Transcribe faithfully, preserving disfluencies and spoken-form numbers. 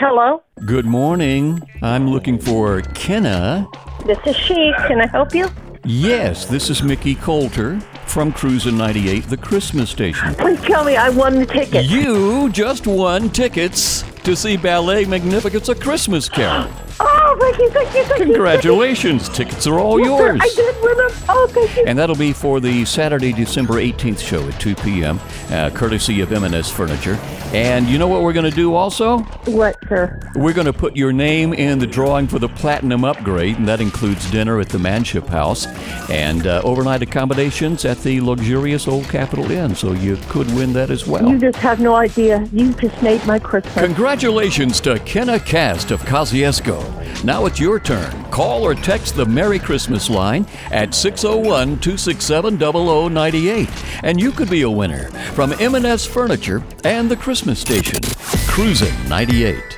Hello? Good morning. I'm looking for Kenna. This is she. Can I help you? Yes, this is Mickey Coulter from Cruisin' ninety-eight, the Christmas station. Please tell me I won the ticket. You just won tickets to see Ballet Magnificent's A Christmas Carol. Oh, thank you, thank you, thank you. Congratulations. Tickets are all Yes, sir, yours. I did win them. Oh, thank you. And that'll be for the Saturday, December eighteenth show at two p.m., uh, courtesy of M and S Furniture. And you know what we're going to do also? What, sir? We're going to put your name in the drawing for the Platinum Upgrade, and that includes dinner at the Manship House and uh, overnight accommodations at the luxurious Old Capitol Inn, so you could win that as well. You just have no idea. You just made my Christmas. Congratulations to Kenna Cast of Kosciuszko. Now it's your turn. Call or text the Merry Christmas line at six oh one, two six seven, zero zero nine eight, and you could be a winner from M and S Furniture and the Christmas Station. Cruisin' ninety-eight.